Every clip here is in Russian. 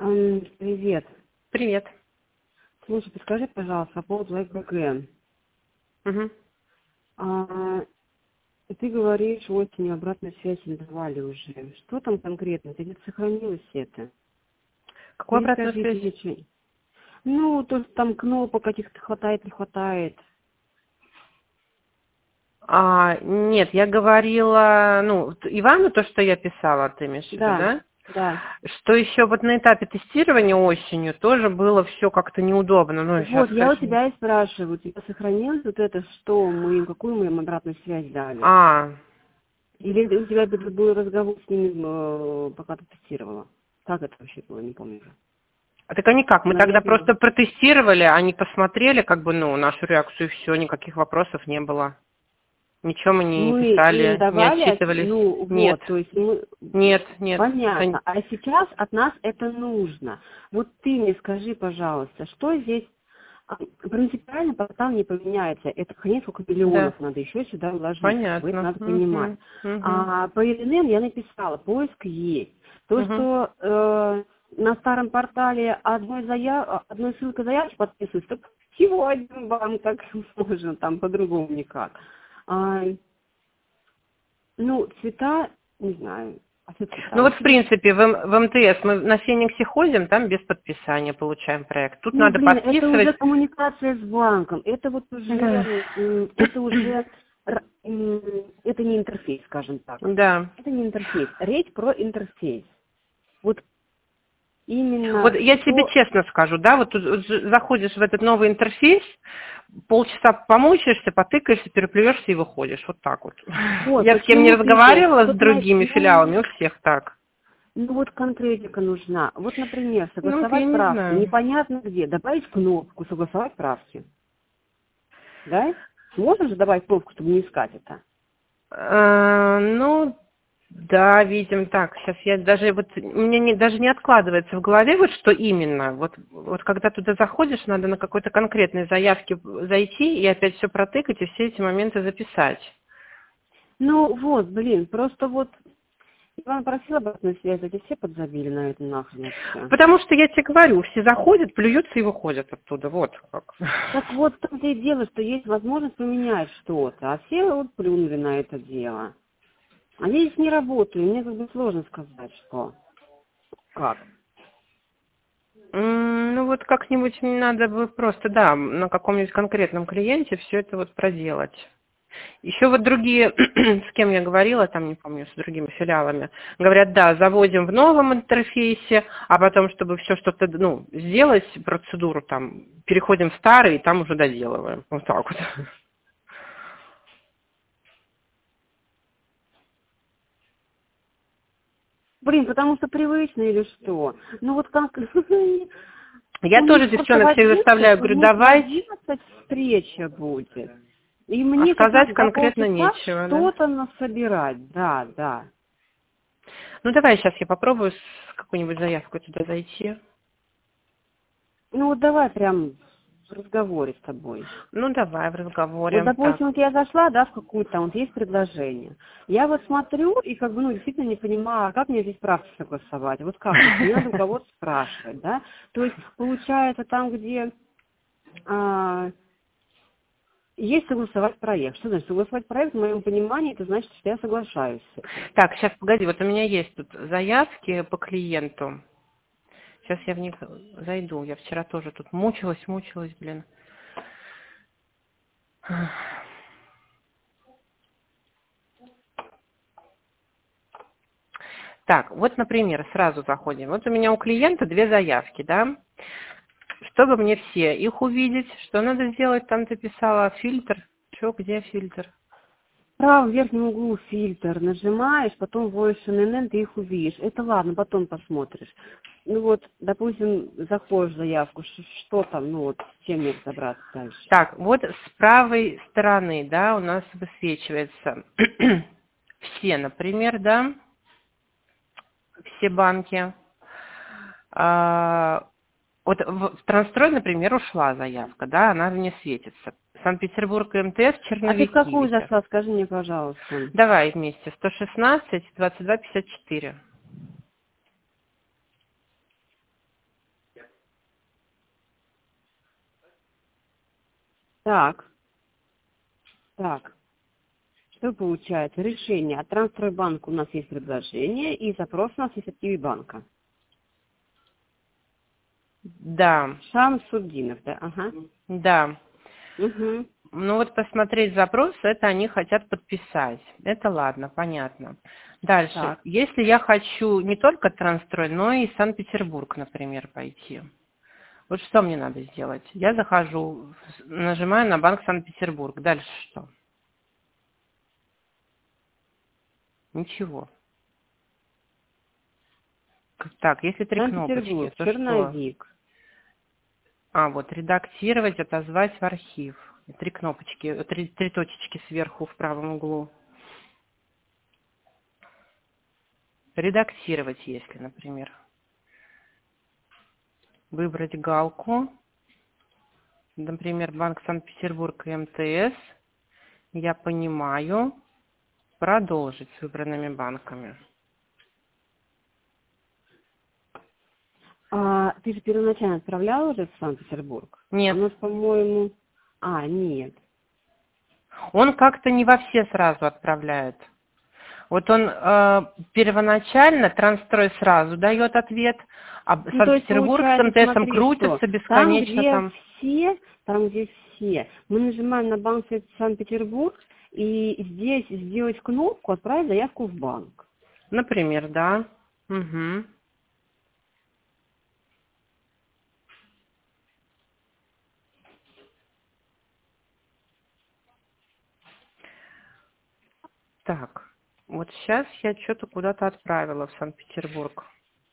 Привет. Привет. Слушай, подскажи, пожалуйста, по поводу ЛайкБК. Угу. Ты говоришь, осенью обратную связь не давали уже. Что там конкретно? Ты где-то сохранилось это? Какую обратную Перескажите связь? ничего. Ну, то есть там кнопок каких-то хватает, не хватает. Нет, я говорила, Ивану то, что я писала, ты имеешь в виду, Да, да? да. Что еще вот на этапе тестирования осенью тоже было все как-то неудобно. Ну, сейчас Вот, я у хочу. тебя и спрашиваю, у тебя сохранилось вот это, какую мы им обратную связь дали? А, Или у тебя был разговор с ними, пока ты тестировала? Как это вообще было, не помню уже. так они как? Мы тогда Наверное. просто протестировали, они посмотрели, нашу реакцию, и все, никаких вопросов не было. Ничего мы не Мы им писали, не давали, отчитывались. Нет, то есть мы, нет. понятно, а сейчас от нас это нужно. Вот ты мне скажи, пожалуйста, что здесь принципиально портал не поменяется, это хрень сколько Да, миллионов надо еще сюда вложить, как бы это понятно. надо понимать. Угу. А по ЛНМ я написала, поиск есть. То, Угу. что на старом портале одной ссылкой заявки подписываюсь, так всего один банк, так можно, там по-другому никак. А, цвета, не знаю. А что цвета? Ну У вот, в тебя? принципе, в МТС мы на Фениксе ходим, там без подписания получаем проект. Тут Ну, надо блин, это уже подписывать. коммуникация с банком. Это вот Да. уже, это уже, это не интерфейс, скажем так. Да. Это не интерфейс. Речь про интерфейс. Вот Вот именно я тебе что... честно скажу, да, вот заходишь в этот новый интерфейс, полчаса помучаешься, потыкаешься, переплюешься и выходишь. Вот так вот. Вот, Я с кем не почему ты... разговаривала, с Тут, другими филиалами, у всех так. вот конкретика нужна. Вот, например, Ну, вот я согласовать не правки. знаю. Непонятно где. Добавить кнопку «Согласовать правки». Да? Можно же добавить кнопку, чтобы не искать это? Ну, да, видим. Так, сейчас я даже вот мне даже не откладывается в голове вот что именно. Вот когда туда заходишь, надо на какой-то конкретной заявке зайти и опять все протыкать и все эти моменты записать. Ну вот, блин, просто вот Иван просил обратную связь, эти все подзабили на это нахрен вообще. Потому что я тебе говорю, все заходят, плюются и выходят оттуда. Вот как. Так вот, в том-то и дело, что есть возможность поменять что-то, а все вот плюнули на это дело. А я здесь не работаю, мне как бы сложно сказать, что, как. Ну вот как-нибудь мне надо бы просто, да, на каком-нибудь конкретном клиенте все это вот проделать. Еще вот другие, с кем я говорила, там не помню, с другими филиалами, говорят, да, заводим в новом интерфейсе, а потом, чтобы все что-то, сделать, процедуру там, переходим в старый, и там уже доделываем. Вот так вот. Блин, потому что привычно или что? Ну вот как... Я У тоже них просто в девчонок всех 11, заставляю, у говорю, них в давайте, 11 встреча будет. И а мне как раз сказать за конкретно полчаса нечего, да? что-то насобирать, да, да. Ну давай сейчас я попробую с какую-нибудь заявку туда зайти. Ну вот давай прям в разговоре с тобой. Ну давай в Вот, разговоре. Так. допустим, вот я зашла, да, в какую-то, там вот есть предложение. Я вот смотрю и как бы, действительно не понимаю, а как мне здесь правки согласовать. Вот как? То есть мне надо у кого-то спрашивать, да. То есть получается там, где есть согласовать проект. Что значит согласовать проект? В моем понимании это значит, что я соглашаюсь с этим. Так, сейчас, погоди, вот у меня есть тут заявки по клиенту. Сейчас я в них зайду. Я вчера тоже тут мучилась, блин. Так, вот, например, сразу заходим. Вот у меня у клиента 2 заявки, да? Чтобы мне все их увидеть, что надо сделать? Там ты писала фильтр. Что, где фильтр? В правом верхнем углу фильтр нажимаешь, потом вводишь ННН, ты их увидишь. Это ладно, потом посмотришь. Ну вот, допустим, заходишь в заявку, что там, ну вот, с чем мне разобраться дальше? Так, вот с правой стороны, да, у нас высвечивается все, например, да, все банки. Вот в Трансстрой, например, ушла заявка, да, она мне светится. Санкт-Петербург МТС, А ты в черновики какую висят. зашла, скажи мне, пожалуйста. Давай вместе. 116, 22, 54. Так. Что получается? Решение. От Трансстройбанка у нас есть предложение, и запрос у нас есть от Киви-банка. Да. Шамсуддинов, да? Ага. Да. Угу. Ну вот посмотреть запрос, это они хотят подписать. Это ладно, понятно. Дальше. Так. Если я хочу не только Трансстрой, но и Санкт-Петербург, например, пойти. Вот что мне надо сделать? Я захожу, нажимаю на банк Санкт-Петербург. Дальше что? Ничего. Так, если три кнопочки, Санкт-Петербург, то что? черновик. Вот редактировать, отозвать в архив. Три кнопочки, три точечки сверху в правом углу. Редактировать, если, например. Выбрать галку. Например, Банк Санкт-Петербург и МТС. Я понимаю. Продолжить с выбранными банками. Ты же первоначально отправляла уже в Санкт-Петербург? У Нет. нас, по-моему... нет. Он как-то не во все сразу отправляет. Вот он первоначально Трансстрой сразу дает ответ, а Ну, то есть, Санкт-Петербург с получается, МТСом смотри, что крутится там, бесконечно где там. все, мы нажимаем на банк Санкт-Петербург, и здесь сделать кнопку «Отправить заявку в банк». Например, да. Угу. Так, вот сейчас я что-то куда-то отправила в Санкт-Петербург.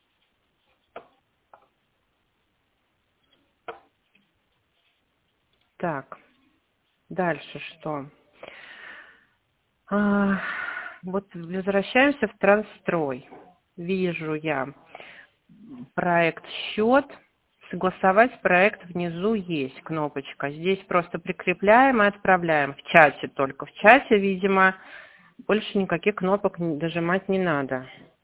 Так, дальше что? Вот возвращаемся в Трансстрой. Вижу я проект счет. Согласовать проект внизу есть кнопочка. Здесь просто прикрепляем и отправляем. В чате только. В чате, видимо, больше никаких кнопок дожимать не надо.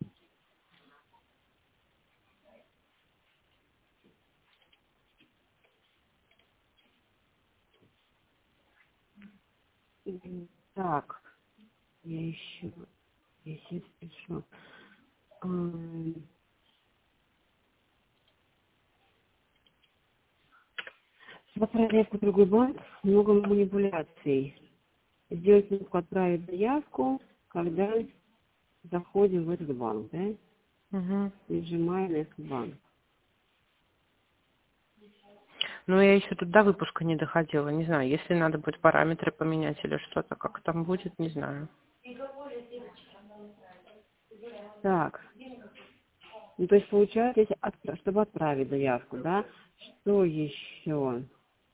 Так, я сейчас пишу. Чтобы отправить заявку в другой банк, много манипуляций. Сделать кнопку «Отправить заявку», когда заходим в этот банк, да? Угу. Нажимаем на этот банк. Но я еще тут до выпуска не доходила. Не знаю, если надо будет параметры поменять или что-то, как там будет, не знаю. Так, ну то есть получается, если чтобы отправить заявку, да? Что еще?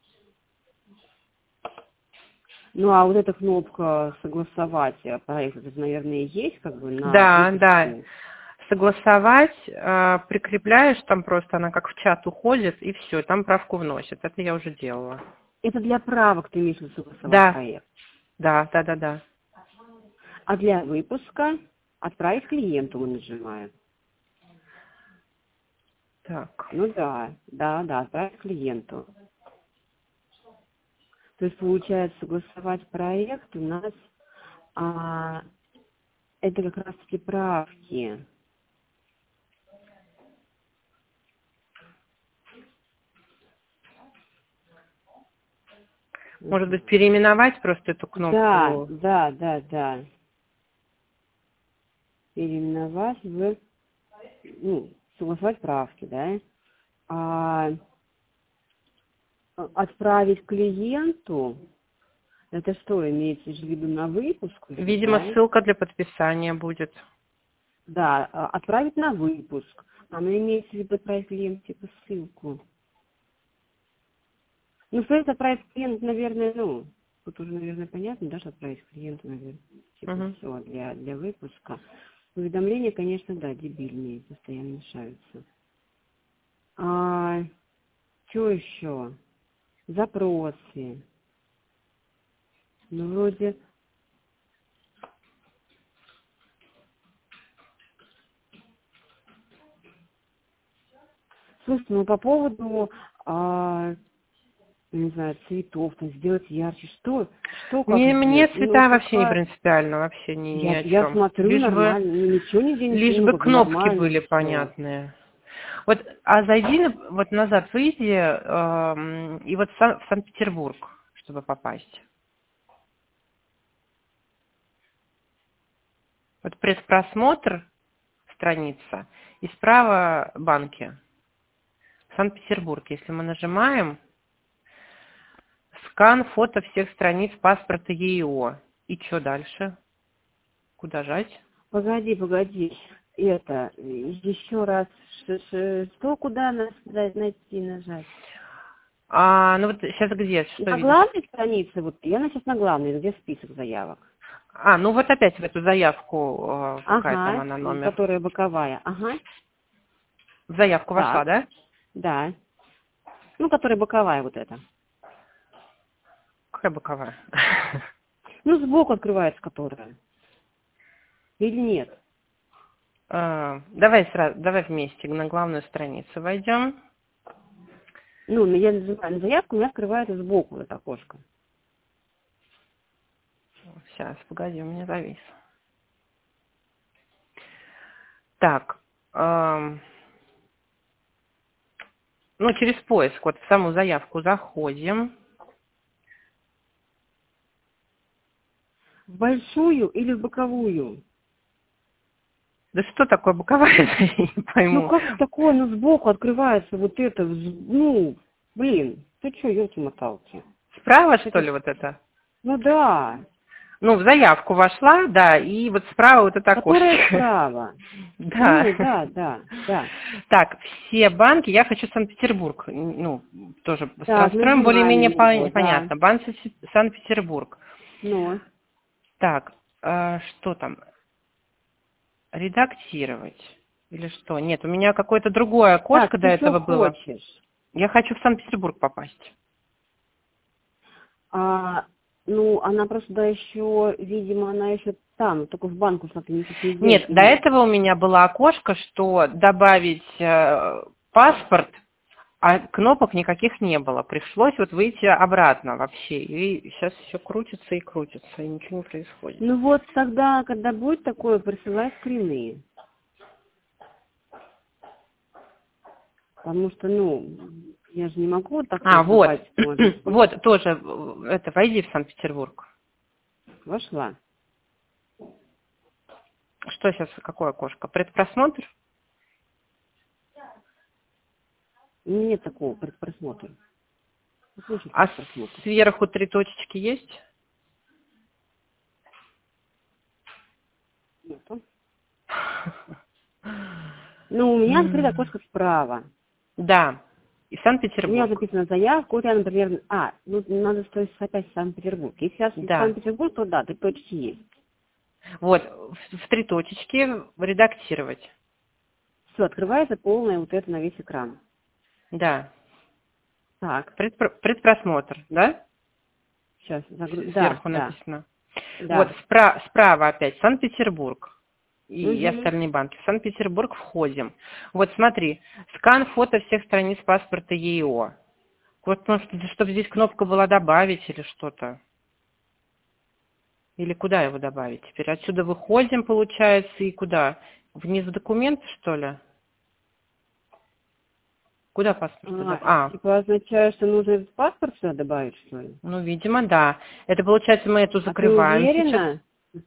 Ну а вот эта кнопка «Согласовать проект», это, наверное, есть как бы на Да, да. выпуске. Согласовать, прикрепляешь, там просто она как в чат уходит, и все, там правку вносит. Это я уже делала. Это для правок ты имеешь в виду «Согласовать Да, проект». да, да, да, да. А для выпуска «Отправить клиенту» мы нажимаем. Так. Ну да, «Отправить клиенту». То есть получается «Согласовать проект» у нас это как раз таки правки. Может быть, переименовать просто эту Да, кнопку? да, да, да. Переименовать в, согласовать правки, да. А отправить клиенту, это что, имеется в виду на выпуск уже, Видимо, да? ссылка для подписания будет. Да, отправить на выпуск. Она имеется в виду отправить клиенту типа ссылку. Ну, что это отправить клиент, наверное, тут уже, наверное, понятно, да, что отправить клиенту, наверное, типа Угу. все для выпуска. Уведомления, конечно, да, дебильные, постоянно мешаются. Что еще? Запросы. Ну, вроде... Слушайте, по поводу не знаю, цветов, там, сделать ярче. Что как Мне сделать? цвета Ну, вообще не какая... принципиально, вообще ни о Я чем. смотрю нормально, ну, ничего нигде не Лишь сниму, бы как бы кнопки нормально были все. понятные. Вот, а зайди, вот назад выйди, и вот в Санкт-Петербург, чтобы попасть. Вот предпросмотр, страница, и справа банки. Санкт-Петербург, если мы нажимаем, скан фото всех страниц паспорта ЕИО. И что дальше? Куда жать? Погоди. Это, еще раз, что, куда нас найти, нажать? Ну вот сейчас где? Что На видишь? главной странице, вот, я сейчас на главной, где список заявок. Ну вот опять в эту заявку, какая там Ага, она номер? которая боковая, ага. В заявку вошла, Так, да? да. Ну, которая боковая вот эта. Какая боковая? Ну, сбоку открывается которая. Или нет? Давай вместе на главную страницу войдем. Ну, я нажимаю на заявку, у меня открывается сбоку это окошко. Сейчас, погоди, у меня завис. Так, через поиск, вот в саму заявку заходим. В большую или в боковую? Да что такое боковая, я не Ну, пойму. как такое, ну, сбоку открывается вот это, ну, блин, ты что, елки-моталки? Справа, что ли, вот это? Ну, да, В заявку вошла, да, и вот справа вот это которая окошечко. справа. Да. Ну, да. Так, все банки, я хочу Санкт-Петербург, тоже Так, строим нажимаем более-менее на него, да. понятно. Банк Санкт-Петербург. Ну, Так, что там? Редактировать или что? Нет, у меня какое-то другое так, окошко до ты что этого было. хочешь? Я хочу в Санкт-Петербург попасть. Ну, она просто да, еще, видимо, она еще там, только в банку что-то никак не Нет, сделать. до этого у меня было окошко, что добавить паспорт, а кнопок никаких не было. Пришлось вот выйти обратно вообще. И сейчас все крутится и крутится, и ничего не происходит. Ну вот тогда, когда будет такое, присылай скрины. Потому что, я же не могу вот так Вот. поступать, может. Вот тоже, войди в Санкт-Петербург. Вошла. Что сейчас, какое окошко? Предпросмотр? Нет такого предпросмотра. Слушай, А предпросмотр. сверху 3 точечки есть? Нету. Ну, у меня открыто окошко справа. Да, и У меня Санкт-Петербург. записана заявка, у тебя, например, надо стоить опять Санкт-Петербург. Если сейчас Да. Санкт-Петербург, то да, 3 точки есть. Вот, в 3 точечки редактировать. Все, открывается полная вот это на весь экран. Да. Так, Предпросмотр, да? сейчас, Сверху написано. Да. Вот, справа опять Санкт-Петербург и Угу. остальные банки. В Санкт-Петербург входим. Вот смотри, скан фото всех страниц паспорта ЕИО. Вот, может, чтобы здесь кнопка была «Добавить» или что-то. Или куда его добавить теперь? Отсюда выходим, получается, и куда? Вниз в документы, что ли? Куда паспорт? Типа означает, что нужно этот паспорт сюда добавить, что ли? Видимо, да. Это, получается, мы эту А ты закрываем сейчас. уверена?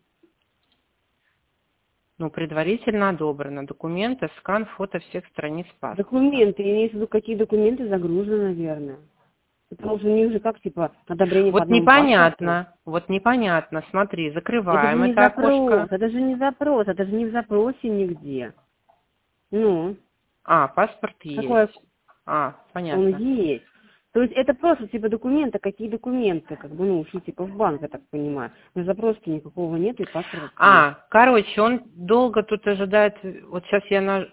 Предварительно одобрено. Документы, скан, фото всех страниц паспорта. Документы, имеется в виду, какие документы загружены, наверное. Потому что не уже как, типа, одобрение по одному паспорту. Вот непонятно. Смотри, Это же закрываем не это запрос, окошко. это же не запрос, это же не в запросе нигде. Паспорт Какое есть. он Понятно. есть. То есть это просто типа документы, какие документы, ушли типа в банк, я так понимаю. Но запроса никакого нет, и паспорта. Короче, он долго тут ожидает. Вот сейчас я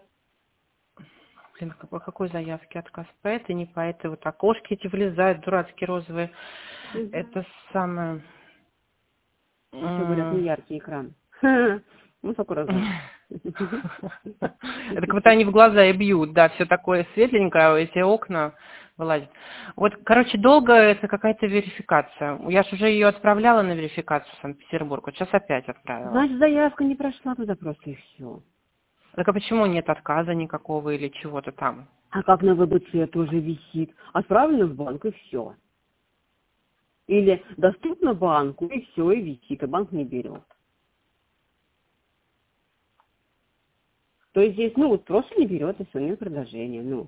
по какой заявке отказ? По этой, не по этой. Вот окошки эти влезают, дурацкие розовые. Угу. Это самое... Еще говорят, не яркий экран. Сколько раз. Это как будто они в глаза и бьют, да, все такое светленькое, эти окна вылазит. Вот, короче, долго это какая-то верификация. Я же уже ее отправляла на верификацию в Санкт-Петербург, вот сейчас опять отправила. Значит, заявка не прошла туда просто и все. Так а почему нет отказа никакого или чего-то там? А как на ВБЦ тоже висит? Отправлено в банк и все. Или доступно банку и все, и висит, а банк не берет. То есть здесь, ну, вот просто не берет, и все, нет предложения, ну.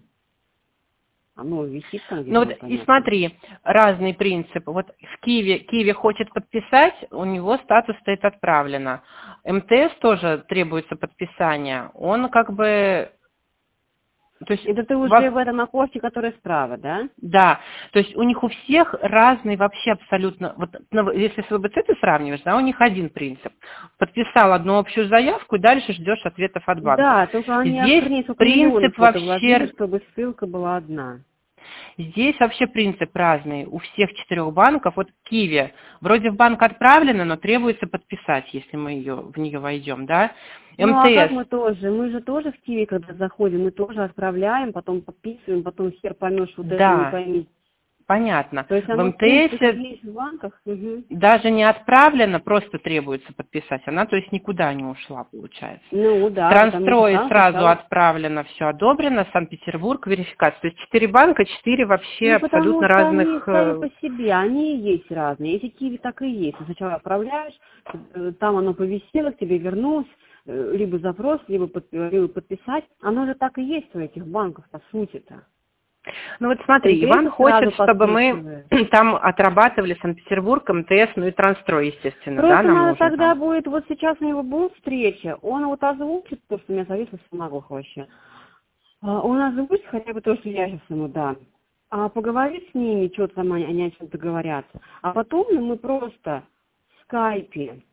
Оно висит там где-то. Ну вот и смотри, разный принцип. Вот в Киеве хочет подписать, у него статус стоит отправлено. МТС тоже требуется подписание. Он как бы... То есть Это ты уже в этом окошке, которое справа, да? Да, то есть у них у всех разный вообще абсолютно, вот если с ВБЦ ты сравниваешь, да, у них один принцип. Подписал одну общую заявку и дальше ждешь ответов от банка. Да, только они Здесь принцип вообще... чтобы ссылка была одна. Здесь вообще принцип разный у всех 4 банков. Вот в Киеве вроде в банк отправлено, но требуется подписать, если мы в нее войдем, да. Ну, а как МТС. мы же тоже в Киеве, когда заходим, мы тоже отправляем, потом подписываем, потом хер поймешь, вот это не пойми. Понятно. То есть В оно МТС есть в банках. даже не отправлено, просто требуется подписать. Она, то есть, никуда не ушла, получается. Ну, да. Трансстрое сразу отправлено, все одобрено, Санкт-Петербург, верификация. То есть 4 банка, 4 вообще абсолютно разных... Сами по себе, они и есть разные. Эти Киви так и есть. Ты сначала отправляешь, там оно повисело, к тебе вернулось, либо запрос, либо подписать. Оно же так и есть у этих банков, по сути-то. Ну вот смотри, Иван хочет, чтобы мы там отрабатывали Санкт-Петербург, МТС, ну и Трансстрой, естественно, просто да, нам надо нужно тогда там. будет, вот сейчас у него будет встреча, он вот озвучит то, что меня зависло с наглухо вообще. Он озвучит хотя бы то, что я сейчас ему дам. А поговорить с ними, что там они о чем-то говорят. А потом мы просто в скайпе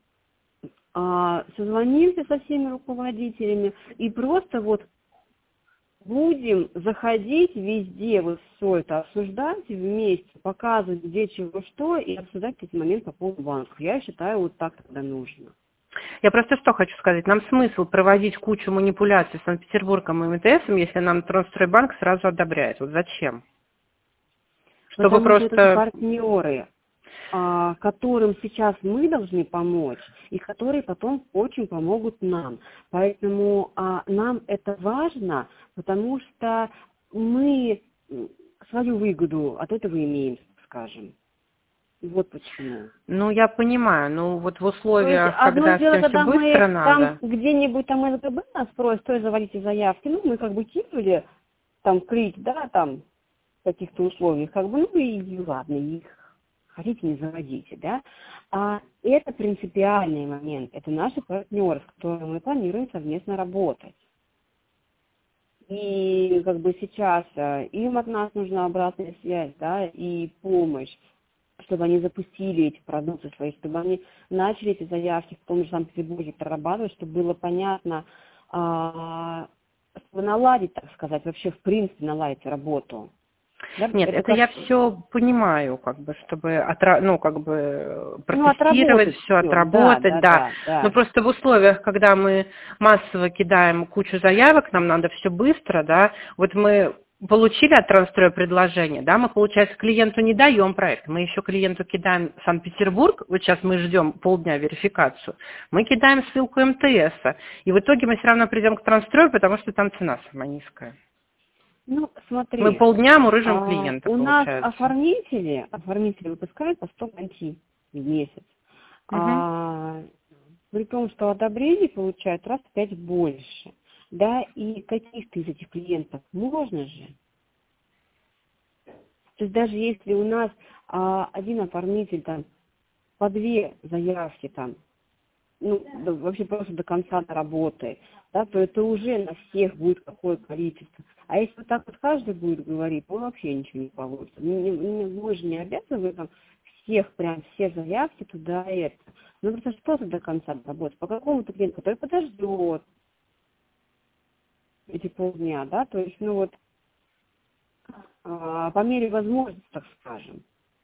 созвонимся со всеми руководителями и просто вот будем заходить везде, вот все это обсуждать вместе, показывать, где чего что, и обсуждать эти моменты по поводу банков. Я считаю, вот так тогда нужно. Я просто что хочу сказать. Нам смысл проводить кучу манипуляций с Санкт-Петербургом и МТСом, если нам Трансстройбанк сразу одобряет. Вот зачем? Чтобы Потому что это просто... партнеры, которым сейчас мы должны помочь, и которые потом очень помогут нам. Поэтому нам это важно, потому что мы свою выгоду от этого имеем, скажем. Вот почему. Ну, я понимаю, но вот в условиях, одно когда дело, всем все когда быстро мы надо... там где-нибудь там ЛГБ нас просит, то заводите заявки, ну, мы как бы кинули, там, клик, да, там, в каких-то условиях, как бы, ну, и ладно, их хотите, не заводите, да. А это принципиальный момент, это наши партнеры, с которыми мы планируем совместно работать. И как бы сейчас им от нас нужна обратная связь, да, и помощь, чтобы они запустили эти продукты свои, чтобы они начали эти заявки в том же Санкт-Петербурге прорабатывать, чтобы было понятно, чтобы наладить, так сказать, вообще в принципе наладить работу. Да? Нет, это я все понимаю, как бы, чтобы протестировать, все отработать, да. Но просто в условиях, когда мы массово кидаем кучу заявок, нам надо все быстро, да. Вот мы получили от Транстроя предложение, да, мы, получается, клиенту не даем проект, мы еще клиенту кидаем Санкт-Петербург, вот сейчас мы ждем полдня верификацию, мы кидаем ссылку МТС, и в итоге мы все равно придем к Транстрою, потому что там цена самая низкая. Ну, смотри. Мы полдня мурыжим клиента, у получается. нас оформители выпускают по 100 гантий в месяц. При том, что одобрений получают раз в 5 больше. Да, и каких-то из этих клиентов можно же. То есть даже если у нас один оформитель там по 2 заявки там, ну, вообще просто до конца работает, да, то это уже на всех будет какое количество. А если вот так вот каждый будет говорить, то вообще ничего не получится. Мы же не обязаны там все заявки туда и это. Ну, просто что-то до конца работать. По какому-то клиенту, который подождет эти полдня, да, то есть, ну вот, по мере возможности, так скажем.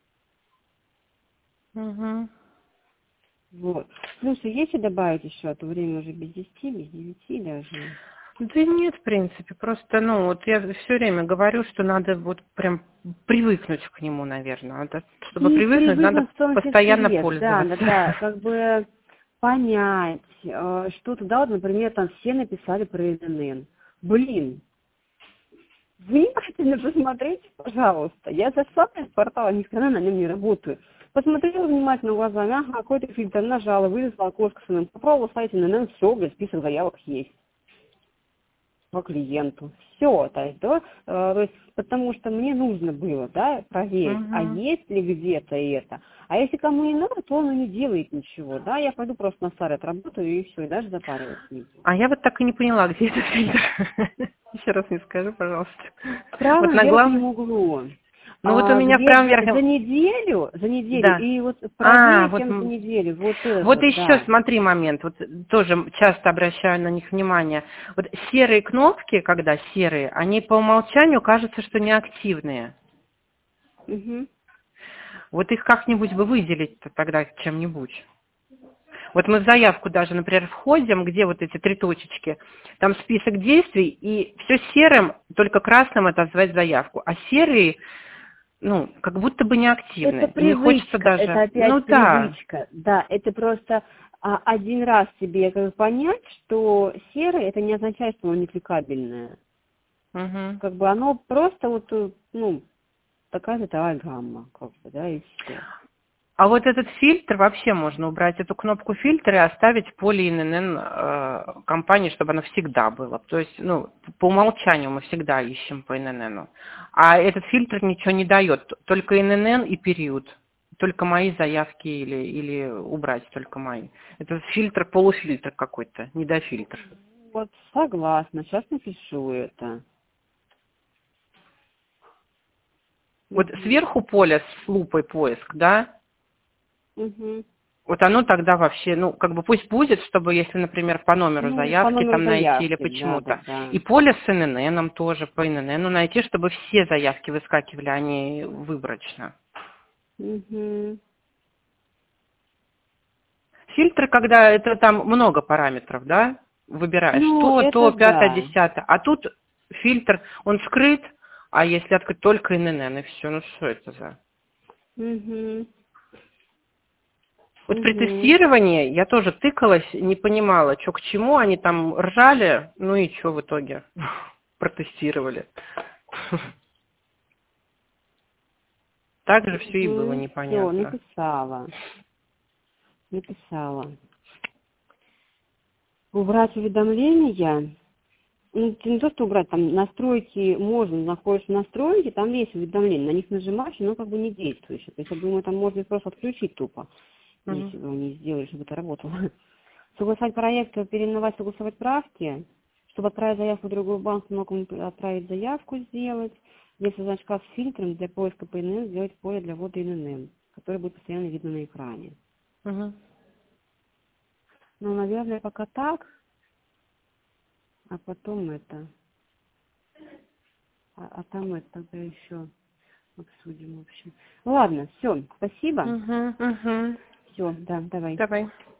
Угу. Вот. Слушай, есть что добавить еще, а то время уже без 10, без 9 даже. Да нет, в принципе, просто, ну, вот я все время говорю, что надо вот прям привыкнуть к нему, наверное. Чтобы И привыкнуть, надо привыкнуть в том постоянно числе, да, да, пользоваться. да, как бы понять, что туда, вот, например, там все написали про ИНН. Блин, внимательно посмотрите, пожалуйста. Я зашла на этот портал, никогда на нем не работаю. Посмотрела внимательно глазами, ага, какой-то фильтр, нажала, вылезла окошко с ИНН, попробовала сайт ИНН, все, список заявок есть по клиенту. Все, то есть, да, то есть, потому что мне нужно было, да, проверить, а Мгм. есть ли где-то это. А если кому не надо, то он и не делает ничего, да, я пойду просто на старый отработаю и все, и даже запариваться не буду. А я вот так и не поняла, где этот фильтр. Еще раз мне скажи, пожалуйста. В Вот правом на главном. верхнем углу. Ну вот у меня в Где правом за верхнем. неделю, Да. и вот А, правее, вот. чем за неделю, вот этот Вот вот, еще да. смотри момент, вот тоже часто обращаю на них внимание. Вот серые кнопки, когда серые, они по умолчанию кажутся, что неактивные. Угу. Вот их как-нибудь бы выделить-то тогда чем-нибудь. Вот мы в заявку даже, например, входим, где вот эти три точечки, там список действий, и все серым, только красным это отозвать заявку. А серые, ну, как будто бы Это неактивные. И не хочется привычка, это даже, ну опять да. привычка. Да, это просто один раз тебе как бы понять, что серый, это не означает, что оно не кликабельное. Мгм. Как бы оно просто вот, ну, такая цветовая гамма, как бы, да, и все. А вот этот фильтр вообще можно убрать, эту кнопку фильтра и оставить поле ИНН компании, чтобы она всегда была. То есть, ну, по умолчанию мы всегда ищем по ИНН. А этот фильтр ничего не дает, только ИНН и период. Только мои заявки или убрать только мои. Это фильтр, полуфильтр какой-то, недофильтр. Вот, согласна, сейчас напишу это. Вот Угу. сверху поле с лупой поиск, да, Угу. вот оно тогда вообще, ну, как бы пусть будет, чтобы, если, например, по номеру Ну, по заявки номеру там найти или заявки, да, да, почему-то. да. И поле с ИНН тоже по ИНН найти, чтобы все заявки выскакивали, а не выборочно. Угу. Фильтры, когда это там много параметров, да, выбираешь Ну, то, это пятое, да. десятое. А тут фильтр, он скрыт, а если открыть только ИНН, и все, ну что это за... Угу. Вот при Угу. тестировании я тоже тыкалась, не понимала, что к чему, они там ржали, ну и что в итоге протестировали. Так же все и было Угу. Все, непонятно. написала. Написала. Убрать уведомления. Ну, это не то, что убрать, там настройки можно, находишь настройки, там есть уведомления, на них нажимаешь, но как бы не действующие. То есть, я думаю, там можно просто отключить тупо, Мгм. если вы не сделали, чтобы это работало. Согласовать проект, переименовать, согласовать правки. Чтобы отправить заявку в другой банк, могу отправить заявку сделать. Если значка с фильтром для поиска по ИНН, сделать поле для ввода ИНН, которое будет постоянно видно на экране. Мгм. Ну, наверное, пока так, а потом это, а там это тогда еще обсудим, в общем. Ладно, все, спасибо. Мгм. Мгм. Все, да, давай. Давай.